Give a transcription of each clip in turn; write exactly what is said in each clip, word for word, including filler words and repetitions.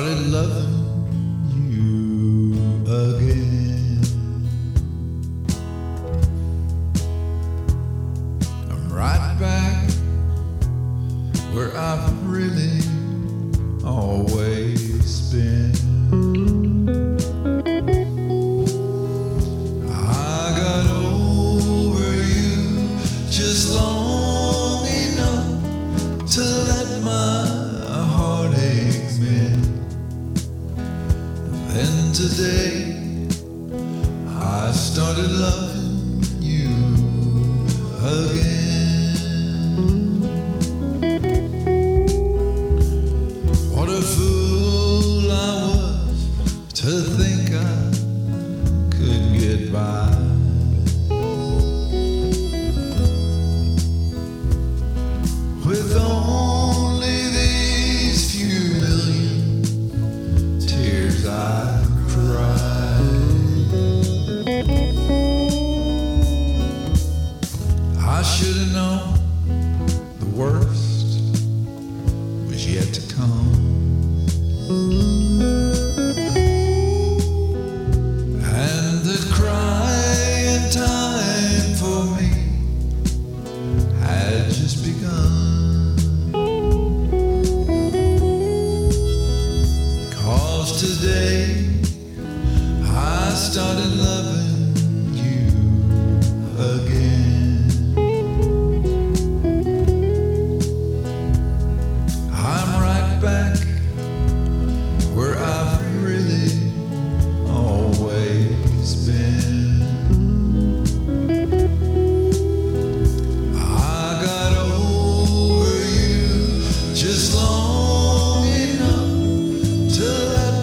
started loving you again. I'm right back where I've really always been. I got over you just long enough to let my heartaches mend. Then today I started loving you again. What a fool I was to think I could get by. With only these few million tears I cried. I should have known the worst was yet to come. And the crying time for me had just begun. Today I started loving you again. I'm right back where I've really always been. I got over you just long enough to let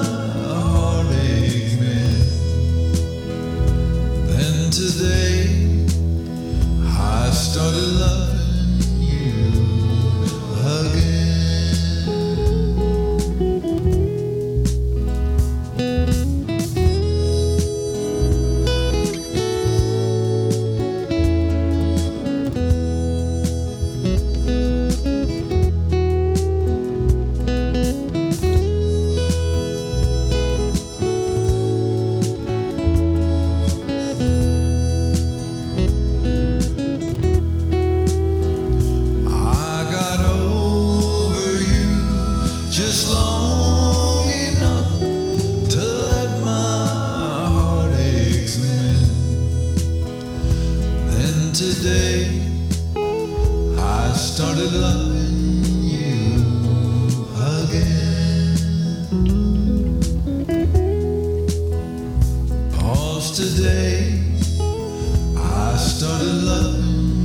today I started loving you again. Just long enough to let my heartaches mend. Then today I started loving you again. Pause today I started loving